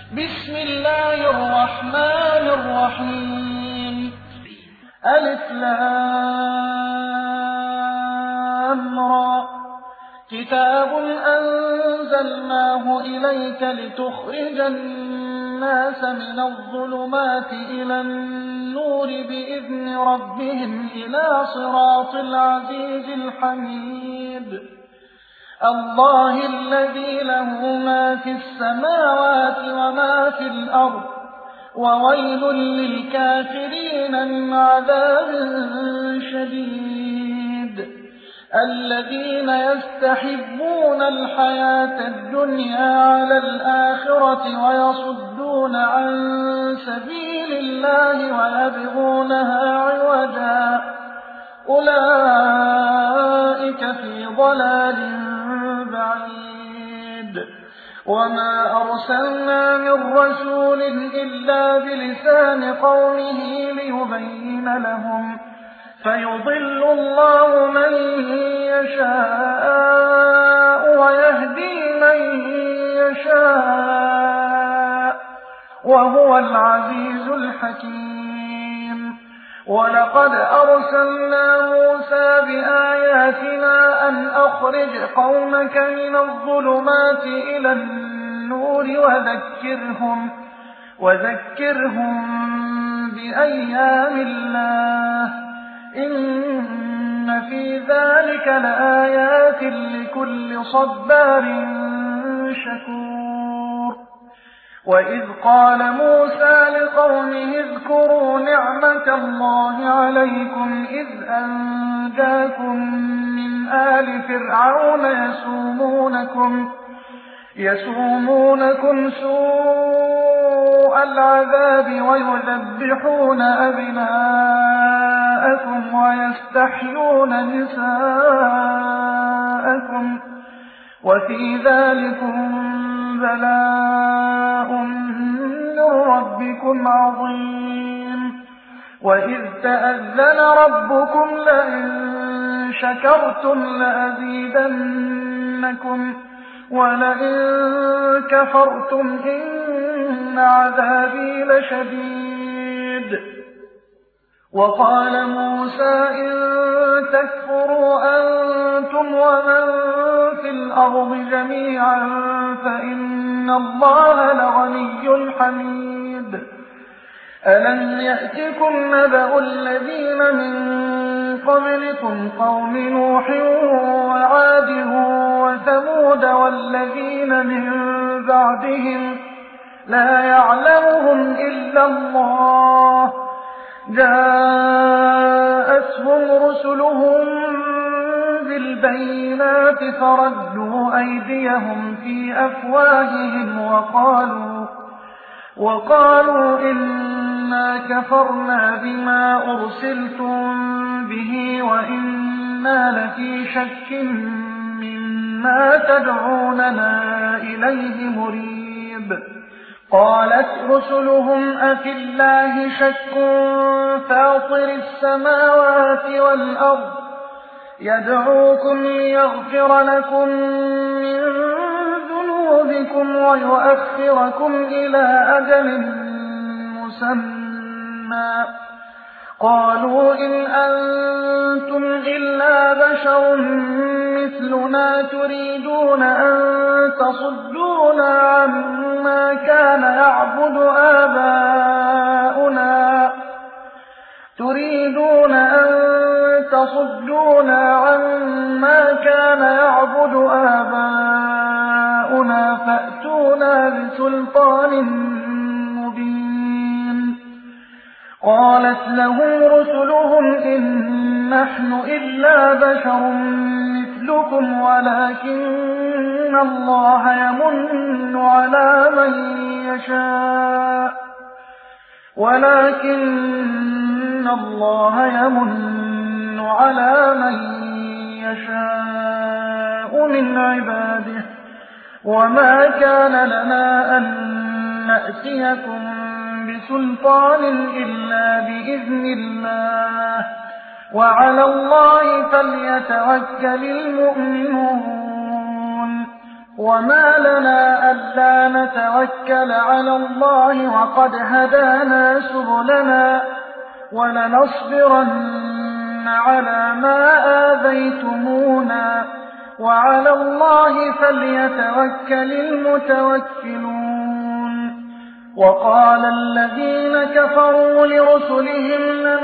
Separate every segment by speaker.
Speaker 1: بسم الله الرحمن الرحيم. ألف لام را. كتاب أنزلناه إليك لتخرج الناس من الظلمات إلى النور بإذن ربهم إلى صراط العزيز الحميد. الله الذي له ما في السماوات وما في الأرض وويل للكافرين من عذاب شديد. الذين يستحبون الحياة الدنيا على الآخرة ويصدون عن سبيل الله ويبغونها عوجا أولئك في ضلال بعيد. وما أرسلنا من رسول إلا بلسان قومه ليبين لهم فيضل الله من يشاء ويهدي من يشاء وهو العزيز الحكيم. ولقد أرسلنا موسى بآياتنا أن أخرج قومك من الظلمات إلى النور وذكرهم بأيام الله إن في ذلك لآيات لكل صبار شكور. وإذ قال موسى لقومه اذكروا نعمة الله عليكم إذ أنجاكم من آل فرعون يسومونكم سوء العذاب ويذبحون أبناءكم ويستحيون نساءكم وفي ذلكم بلاء من ربكم عظيم. وإذ تأذن ربكم لئن شكرتم لأزيدنكم ولئن كفرتم إن عذابي لشديد. وقال موسى إن تكفروا أنتم ومن في الأرض جميعا فإن الله لغني حميد. ألم يأتكم نبأ الذين من قبلكم قوم نوح وعاد وثمود والذين من بعدهم لا يعلمهم إلا الله جاءتهم رسلهم بالبينات فردوا أيديهم في أفواههم وقالوا إنا كفرنا بما أرسلتم به وإنا لفي شك مما تدعوننا إليه مريب. قالت رسلهم أفي الله شك فاطر السماوات والأرض يدعوكم ليغفر لكم من ذنوبكم ويؤخركم إلى أجل مسمى قالوا إن أنتم إلا بشر مثلنا تريدون أن تصدونا عما كان يعبد آباؤنا فأتونا بسلطان مبين. قالت لهم رسلهم إن نحن إلا بشر مثلكم ولكن الله يمن على من يشاء من عباده وما كان لنا أن نأتيكم بسلطان إلا بإذن الله وعلى الله فليتوكل المؤمنون. وما لنا ألا نتوكل على الله وقد هدانا سبلنا ولنصبرن على ما آذيتمونا وعلى الله فليتوكل المتوكلون. وقال الذين كفروا لرسلهم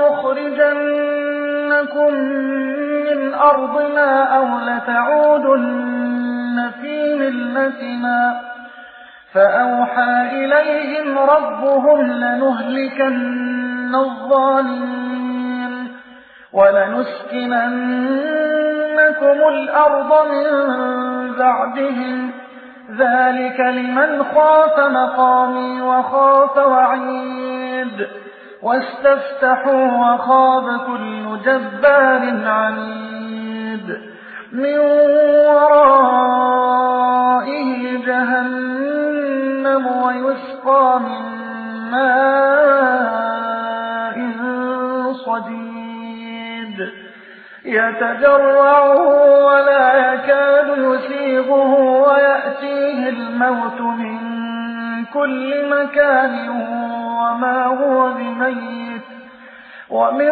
Speaker 1: لنخرجنكم من أرضنا أو لتعودن في ملتنا فأوحى إليهم ربهم لنهلكن الظالمين ولنسكننكم الأرض من بعدهم ذلك لمن خاف مقامي وخاف وعيد واستفتحوا وخاب كل جبار عنيد من ورائه جهنم ويسقى من ماء صديد يتجرعه ولا يكاد يسيغه ويأتيه الموت من كل مكان وما هو بميت ومن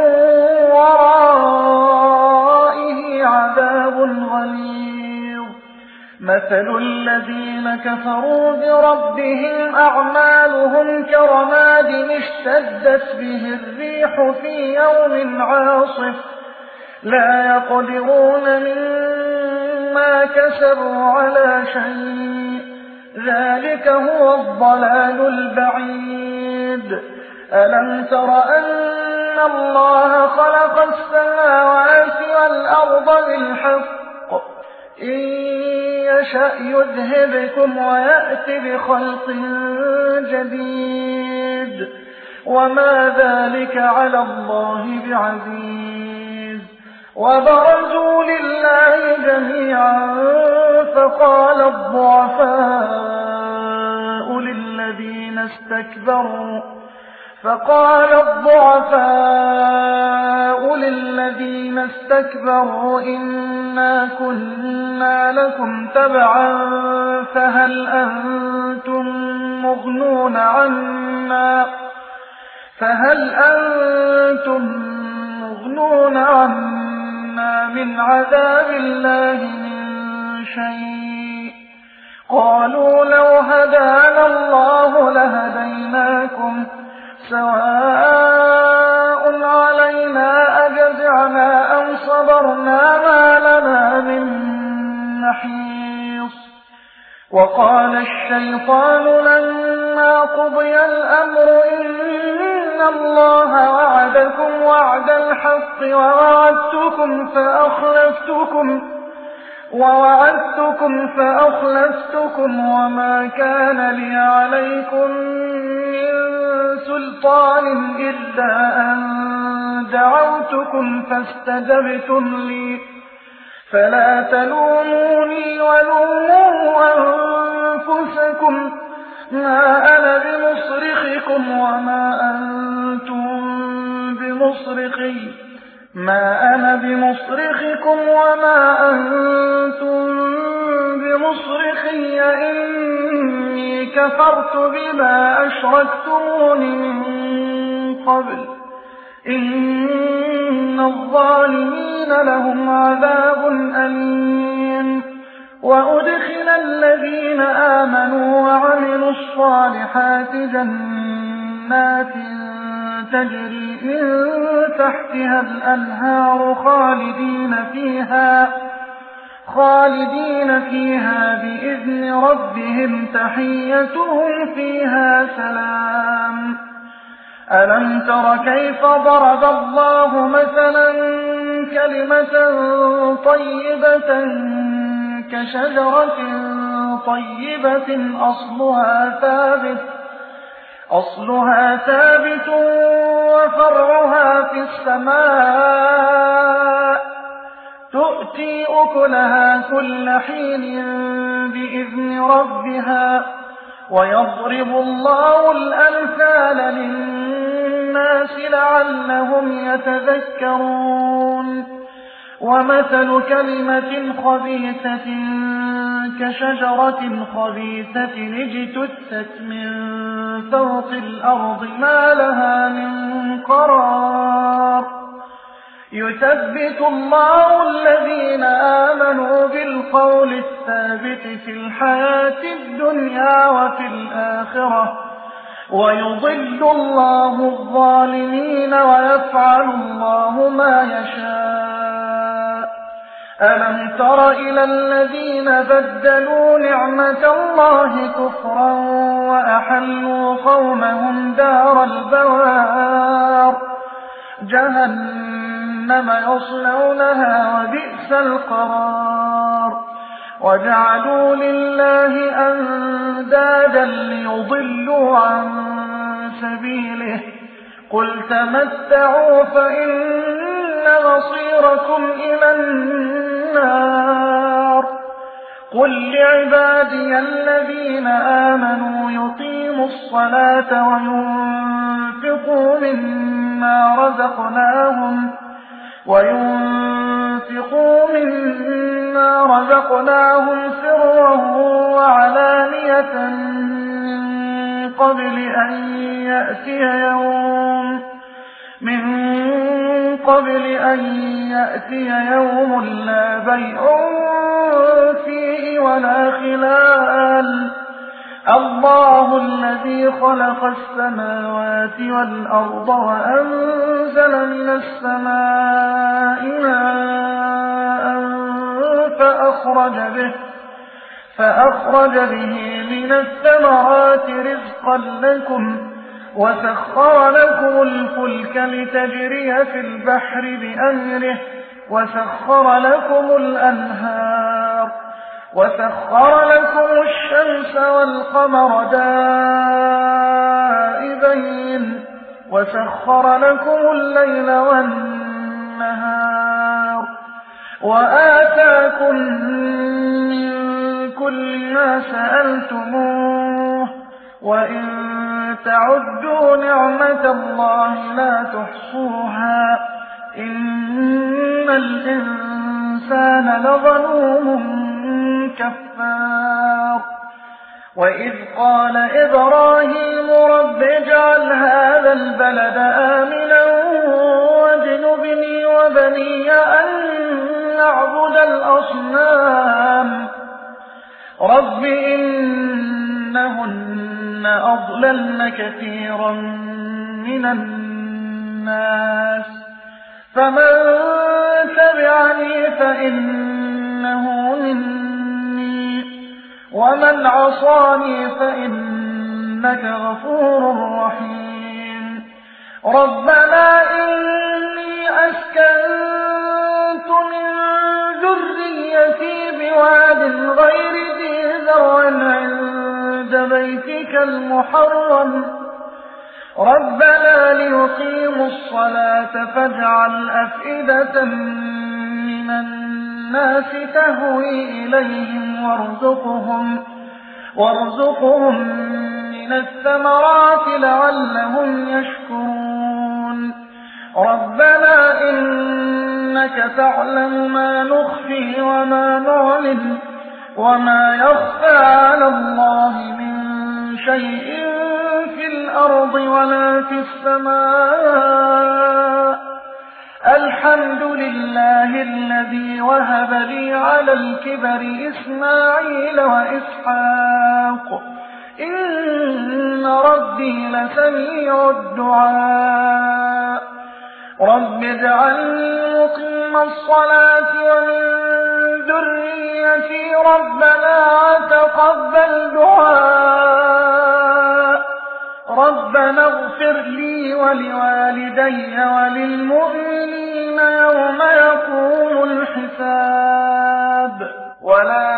Speaker 1: ورائه عذاب غليظ. مثل الذين كفروا بربهم أعمالهم كرماد اشتدت به الريح في يوم عاصف لا يقدرون مما كسبوا على شيء ذلك هو الضلال البعيد. ألم تر أن الله خلق السماوات والأرض بالحق إن يشأ يذهبكم ويأت بخلق جديد وما ذلك على الله بعزيز. وبرزوا لله جميعا فقال الضعفاء للذين استكبروا إنا كنا لكم تبعا فهل أنتم مغنون عنا من عذاب الله من شيء قالوا لو هدانا الله لهديناكم سواء علينا أجزعنا أم صبرنا ما لنا من محيص. وقال الشيطان لما قضي الأمر إن الله وعدكم وعد الحق ووعدتكم فأخلفتكم وما كان لي عليكم من سلطان إلا أن دعوتكم فاستجبتم لي فلا تلوموني ولوموا أنفسكم ما أنا بمصرخكم وما أنتم بمصرخي إني كفرت بما أشركتمون من قبل إن الظالمين لهم عذاب أليم. وأدخل الذين آمنوا وعملوا الصالحات جنات تجري من تحتها الأنهار خالدين فيها بإذن ربهم تحيتهم فيها سلام. ألم تر كيف ضرب الله مثلا كلمة طيبة كشجرة طيبة أصلها ثابت وفرعها في السماء تؤتي أكلها كل حين بإذن ربها ويضرب الله الأمثال للناس لعلهم يتذكرون. ومثل كلمة خبيثة كشجرة خبيثة اجتثت من فوق الأرض ما لها من قرار يثبت الله الذين آمنوا بالقول الثابت في الحياة الدنيا وفي الآخرة ويضل الله الظالمين ويفعل الله ما يشاء. ألم تر إلى الذين بدلوا نعمة الله كفرا وأحلوا قومهم دار البوار جهنم يصلونها وبئس القرار وجعلوا لله أندادا ليضلوا عن سبيله قل تمتعوا فإن مصيركم إلى النار قل لعبادي الذين آمنوا يقيموا الصلاة وينفقوا مما رزقناهم سرا وعلانية من قبل أن يأتي يوم لا بيع فيه ولا خلال الله الذي خلق السماوات والأرض وأنزل من السماء ماء فأخرج به من الثمرات رزقا لكم وسخر لكم الفلك لتجري في البحر بأمره وسخر لكم الأنهار وسخر لكم الشمس والقمر دائبين وسخر لكم الليل والنهار وآتاكم من كل ما سألتموه وإن تعدوا نعمة الله لا تحصوها إن الإنسان لظلوم كفار وإذ قال إبراهيم رب اجعل هذا البلد آمنا واجنبني وبني أن نعبد الأصنام رب إنهن أضللن كثيرا من الناس فمن تبعني فإنه مني ومن عصاني فإنك غفور رحيم ربنا إني أسكنت من ذريتي بواد غير ذي زرع عند بيتك المحرم ربنا ليقيموا الصلاة فاجعل أفئدة من الناس تهوي إليهم وارزقهم من الثمرات لعلهم يشكرون ربنا إنك تعلم ما نخفي وما نعلن وما يخفى على الله من شيء في الأرض ولا في السماء الحمد لله الذي وهب لي على الكبر إسماعيل وإسحاق إن ربي لسميع الدعاء رب اجعلني مقيم الصلاة ومن ذريتي ربنا تقبل دعاء ربنا اغفر لي ولوالدي وللمؤمنين يوم يقوم الحساب ولا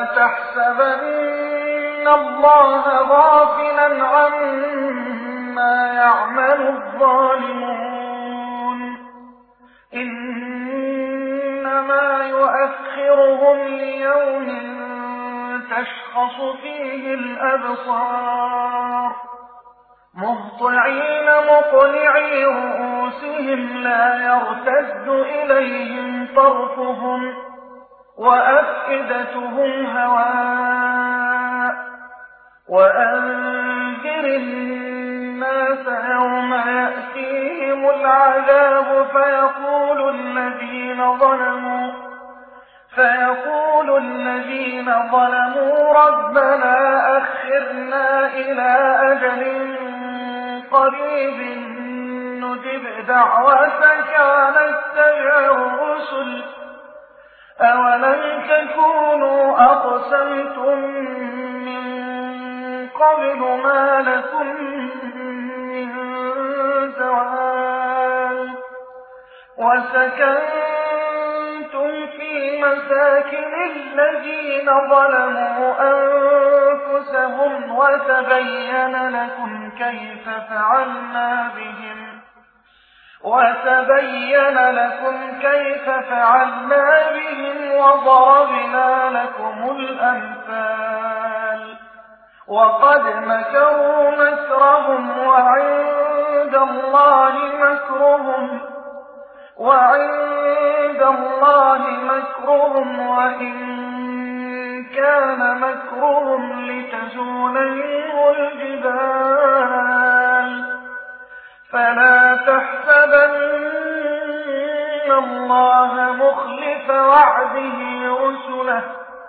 Speaker 1: تحسبن الله غافلا عما يعمل الظالمون إنما يؤخرهم ليوم تشخص فيه الأبصار مهطعين مقنعي رؤوسهم لا يرتد إليهم طرفهم وأفئدتهم هواء وأنذر الناس يوم يأتيهم العذاب فيقول الذين ظلموا ربنا أخرنا إلى أجل قريب نجب دعوتك ونتبع الرسل أولم تكونوا أقسمتم من قبل ما لكم من زوال وسكنتم في مساكن الذين ظلموا أنفسهم وتبين لكم كيف فعلنا بهم وضربنا لكم الأمثال وقد مكروا مكرهم وعند الله مكرهم وإن كان مكرهم لتزول منه الجبال فلا تحسبن الله مخلف وعده رسله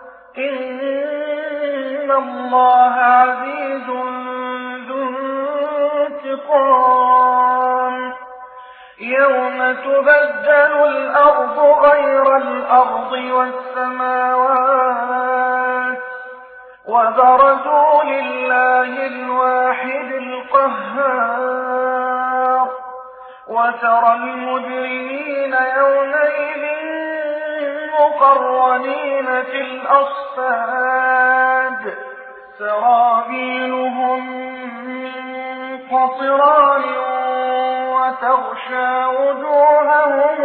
Speaker 1: إن الله عزيز ذو انتقام يوم تبدل الأرض غير الأرض والسماوات وبرزوا لله الواحد القهار وترى المجرمين يومئذ مقرنين في الأصفاد سرابيلهم من قطران وتغشى وجوههم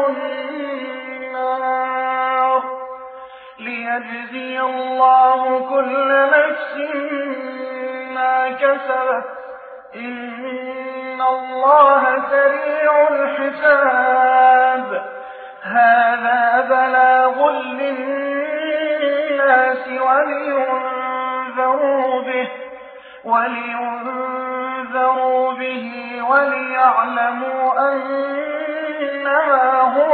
Speaker 1: النار ليجزي الله كل نفس ما كسبت إن الله سريع الحساب هذا بلاغ للناس ولينذروا به وليعلموا أنما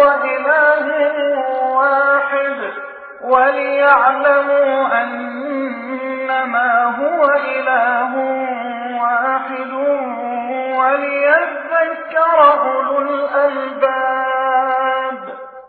Speaker 1: هو إله واحد وليذكر أولو الألباب